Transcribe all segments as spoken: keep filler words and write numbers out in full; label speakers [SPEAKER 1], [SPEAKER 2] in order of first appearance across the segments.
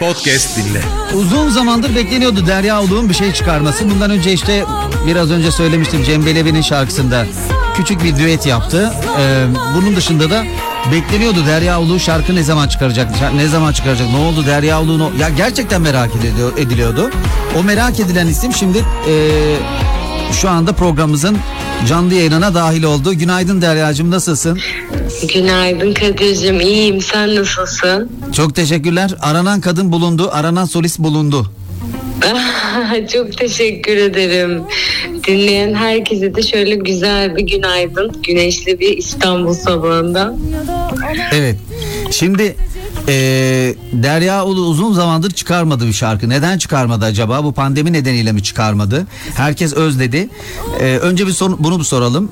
[SPEAKER 1] podcast dinle.
[SPEAKER 2] Uzun zamandır bekleniyordu Derya Uluğ'un bir şey çıkarması. Bundan önce işte biraz önce söylemiştim, Cem Belevi'nin şarkısında küçük bir düet yaptı. Ee, bunun dışında da bekleniyordu Derya Uluğ şarkı ne zaman çıkaracak, ne zaman çıkaracak, ne oldu Derya Uluğ'un, ya gerçekten merak ediliyor, ediliyordu. O merak edilen isim şimdi e, şu anda programımızın canlı yayınına dahil oldu. Günaydın Derya'cığım, nasılsın?
[SPEAKER 3] Günaydın Kadir'cim, iyiyim, sen nasılsın?
[SPEAKER 2] Çok teşekkürler. Aranan kadın bulundu, aranan solist bulundu.
[SPEAKER 3] Çok teşekkür ederim. Dinleyen herkese de şöyle güzel bir günaydın. Güneşli bir İstanbul sabahında.
[SPEAKER 2] Evet. Şimdi e, Derya Ulu uzun zamandır çıkarmadı bir şarkı. Neden çıkarmadı acaba? Bu pandemi nedeniyle mi çıkarmadı? Herkes özledi. E, önce bir sor, bunu bir soralım.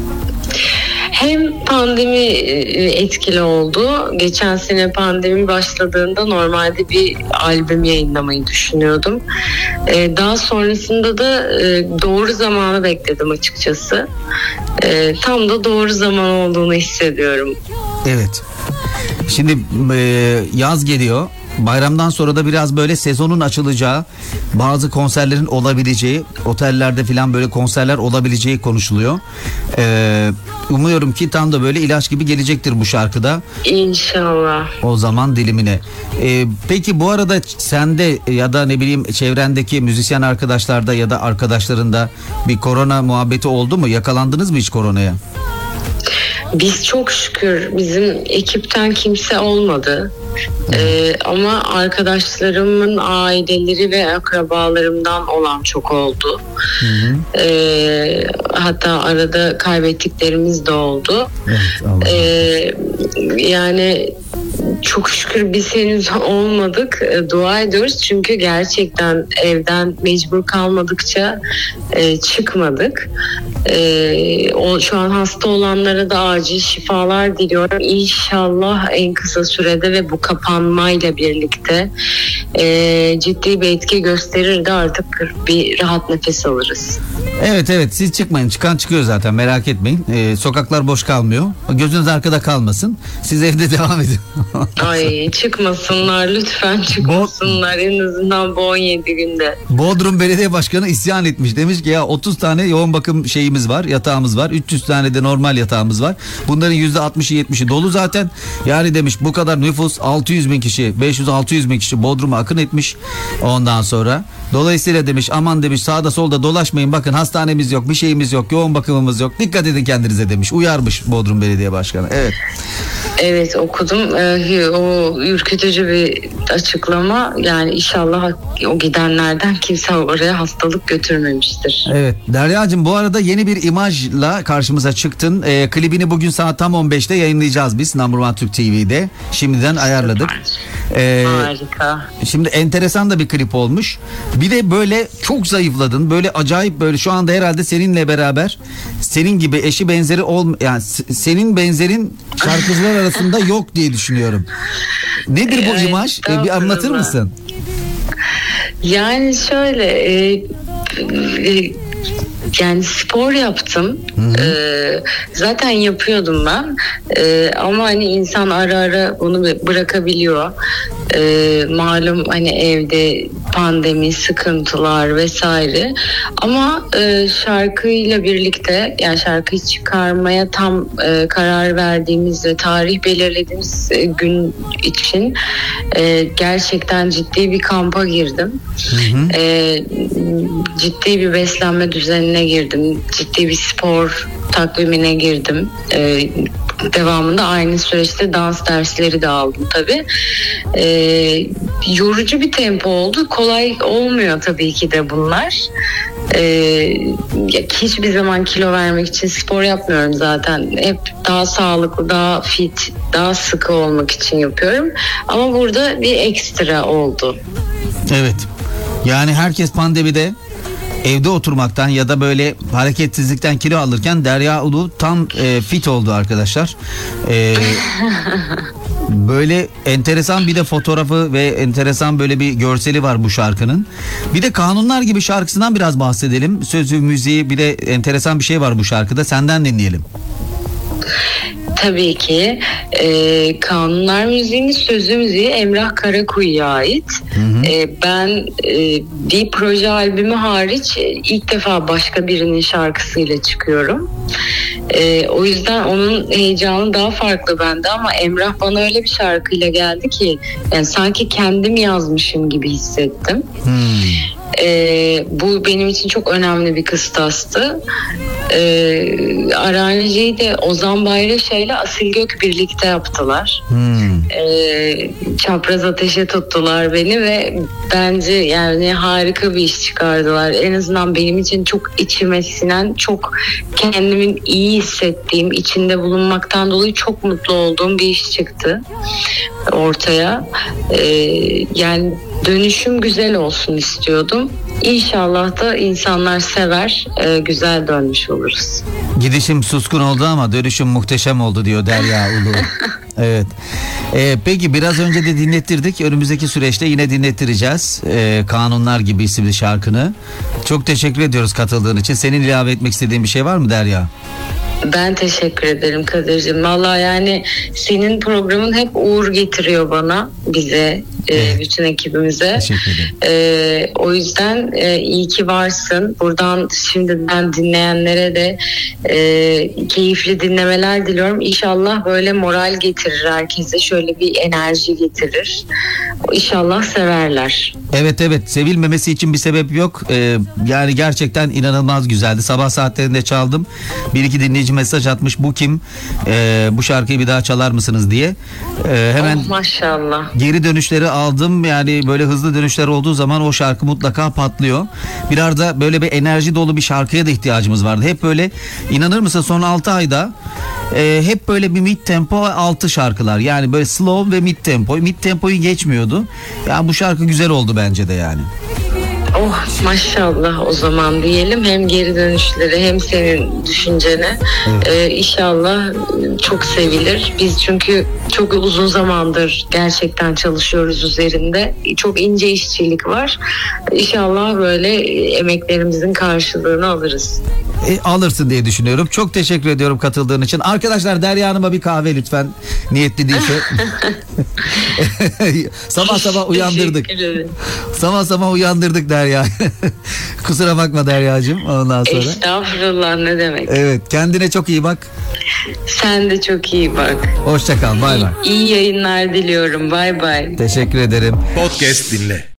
[SPEAKER 3] Hem pandemi etkili oldu. Geçen sene pandemi başladığında normalde bir albüm yayınlamayı düşünüyordum. Ee, daha sonrasında da e, doğru zamanı bekledim açıkçası. E, tam da doğru zaman olduğunu hissediyorum.
[SPEAKER 2] Evet. Şimdi e, yaz geliyor. Bayramdan sonra da biraz böyle sezonun açılacağı, bazı konserlerin olabileceği, otellerde falan böyle konserler olabileceği konuşuluyor. Ee, umuyorum ki tam da böyle ilaç gibi gelecektir bu şarkıda.
[SPEAKER 3] İnşallah.
[SPEAKER 2] O zaman dilimine. Ee, peki bu arada sende ya da ne bileyim çevrendeki müzisyen arkadaşlarda ya da arkadaşlarında bir korona muhabbeti oldu mu? Yakalandınız mı hiç koronaya?
[SPEAKER 3] Biz çok şükür bizim ekipten kimse olmadı. Ee, ama arkadaşlarımın aileleri ve akrabalarımdan olan çok oldu. Hı hı. Ee, hatta arada kaybettiklerimiz de oldu. Evet, ee, yani çok şükür biz henüz olmadık. E, dua ediyoruz çünkü gerçekten evden mecbur kalmadıkça e, çıkmadık. E, o şu an hasta olanlara da acil şifalar diliyorum. İnşallah en kısa sürede ve bu kapanmayla birlikte e, ciddi bir etki gösterir de artık bir rahat nefes alırız.
[SPEAKER 2] Evet evet, siz çıkmayın, çıkan çıkıyor zaten, merak etmeyin. Ee, sokaklar boş kalmıyor, gözünüz arkada kalmasın, siz evde devam edin.
[SPEAKER 3] Ay çıkmasınlar lütfen, çıkmasınlar en azından bu on yedi günde.
[SPEAKER 2] Bodrum Belediye Başkanı isyan etmiş, demiş ki ya otuz tane yoğun bakım şeyimiz var, yatağımız var, üç yüz tane de normal yatağımız var, bunların yüzde altmışı yetmişi dolu zaten, yani demiş bu kadar nüfus, altı yüz bin kişi, beş yüz altı yüz bin kişi Bodrum'a akın etmiş ondan sonra. Dolayısıyla demiş aman demiş sağda solda dolaşmayın, bakın hastanemiz yok, bir şeyimiz yok, yoğun bakımımız yok, dikkat edin kendinize demiş, uyarmış Bodrum Belediye Başkanı. Evet.
[SPEAKER 3] Evet okudum. Ee, o ürkütücü bir açıklama. Yani inşallah o gidenlerden kimse oraya hastalık götürmemiştir.
[SPEAKER 2] Evet. Derya'cığım bu arada yeni bir imajla karşımıza çıktın. Ee, klibini bugün saat tam on beşte yayınlayacağız biz Number One Türk T V'de. Şimdiden ayarladık. Ee,
[SPEAKER 3] Harika.
[SPEAKER 2] Şimdi enteresan da bir klip olmuş. Bir de böyle çok zayıfladın. Böyle acayip, böyle şu anda herhalde seninle beraber senin gibi eşi benzeri ol, yani senin benzerin şarkıcılar arasında yok diye düşünüyorum. Nedir bu
[SPEAKER 3] evet,
[SPEAKER 2] imaj? Ee, bir anlatır mısın?
[SPEAKER 3] Yani şöyle e, e, yani spor yaptım. Ee, zaten yapıyordum ben. Ee, ama hani insan ara ara bunu bırakabiliyor. Ee, malum hani evde pandemi, sıkıntılar vesaire. Ama e, şarkıyla birlikte, yani şarkıyı çıkarmaya tam e, karar verdiğimiz ve tarih belirlediğimiz e, gün için e, gerçekten ciddi bir kampa girdim. Hı hı. E, ciddi bir beslenme düzenine girdim. Ciddi bir spor takvimine girdim. Ee, devamında aynı süreçte dans dersleri de aldım tabii. Ee, yorucu bir tempo oldu. Kolay olmuyor tabii ki de bunlar. Ee, hiçbir zaman kilo vermek için spor yapmıyorum zaten. Hep daha sağlıklı, daha fit, daha sıkı olmak için yapıyorum. Ama burada bir ekstra oldu.
[SPEAKER 2] Evet. Yani herkes pandemide evde oturmaktan ya da böyle hareketsizlikten kilo alırken Derya Ulu tam e, fit oldu arkadaşlar. E, böyle enteresan bir de fotoğrafı ve enteresan böyle bir görseli var bu şarkının. Bir de Kanunlar Gibi şarkısından biraz bahsedelim. Sözü, müziği, bir de enteresan bir şey var bu şarkıda. Senden dinleyelim.
[SPEAKER 3] Tabii ki. Ee, Kanunlar Müziği'nin sözü müziği Emrah Karakuyu'ya ait. Hı hı. Ee, ben e, bir proje albümü hariç e, ilk defa başka birinin şarkısıyla çıkıyorum. Ee, o yüzden onun heyecanı daha farklı bende, ama Emrah bana öyle bir şarkıyla geldi ki yani sanki kendim yazmışım gibi hissettim. Hmm. Ee, bu benim için çok önemli bir kıstastı. Ee, aranjeyi de Ozan Bayraşa ile Asil Gök birlikte yaptılar. Hmm. Ee, çapraz ateşe tuttular beni ve bence yani harika bir iş çıkardılar. En azından benim için çok içime sinen, çok kendimin iyi hissettiğim, içinde bulunmaktan dolayı çok mutlu olduğum bir iş çıktı ortaya. Ee, yani dönüşüm güzel olsun istiyordum. İnşallah da insanlar sever, e, güzel dönmüş oluruz.
[SPEAKER 2] Gidişim suskun oldu ama dönüşüm muhteşem oldu diyor Derya Ulu. Evet. Ee, peki biraz önce de dinlettirdik. Önümüzdeki süreçte yine dinlettireceğiz. Ee, Kanunlar Gibi isimli şarkını. Çok teşekkür ediyoruz katıldığın için. Senin ilave etmek istediğin bir şey var mı Derya?
[SPEAKER 3] Ben teşekkür ederim Kadir'cim. Vallahi yani senin programın hep uğur getiriyor bana, bize, evet. e, bütün ekibimize.
[SPEAKER 2] Teşekkür ederim.
[SPEAKER 3] E, o yüzden e, iyi ki varsın. Buradan şimdiden dinleyenlere de e, keyifli dinlemeler diliyorum. İnşallah böyle moral getirir herkese. Şöyle bir enerji getirir. İnşallah severler.
[SPEAKER 2] Evet evet, sevilmemesi için bir sebep yok. Ee, yani gerçekten inanılmaz güzeldi. Sabah saatlerinde çaldım. Bir iki dinleyici mesaj atmış, bu kim? Ee, bu şarkıyı bir daha çalar mısınız diye. Ee, hemen
[SPEAKER 3] oh, maşallah.
[SPEAKER 2] Geri dönüşleri aldım. Yani böyle hızlı dönüşler olduğu zaman o şarkı mutlaka patlıyor. Biraz da böyle bir enerji dolu bir şarkıya da ihtiyacımız vardı. Hep böyle, inanır mısın, son altı ayda e, hep böyle bir mid tempo altı şarkılar. Yani böyle slow ve mid tempo. Mid tempoyu geçmiyordu. Yani bu şarkı güzel oldu bence de yani.
[SPEAKER 3] Oh maşallah, o zaman diyelim, hem geri dönüşleri hem senin düşüncene. Evet. Ee, inşallah çok sevilir. Biz çünkü çok uzun zamandır gerçekten çalışıyoruz üzerinde. Çok ince işçilik var. İnşallah böyle emeklerimizin karşılığını alırız.
[SPEAKER 2] E, alırsın diye düşünüyorum. Çok teşekkür ediyorum katıldığın için. Arkadaşlar, Derya Hanım'a bir kahve lütfen. Niyetli değilse. sabah sabah uyandırdık. Sabah sabah uyandırdık Derya. Kusura bakma Derya'cığım. Ondan sonra.
[SPEAKER 3] Estağfurullah, ne demek.
[SPEAKER 2] Evet, kendine çok iyi bak.
[SPEAKER 3] Sen de çok iyi bak.
[SPEAKER 2] Hoşça kal. Bay bay.
[SPEAKER 3] İyi yayınlar diliyorum. Bay bay.
[SPEAKER 2] Teşekkür ederim.
[SPEAKER 1] Podcast dinle.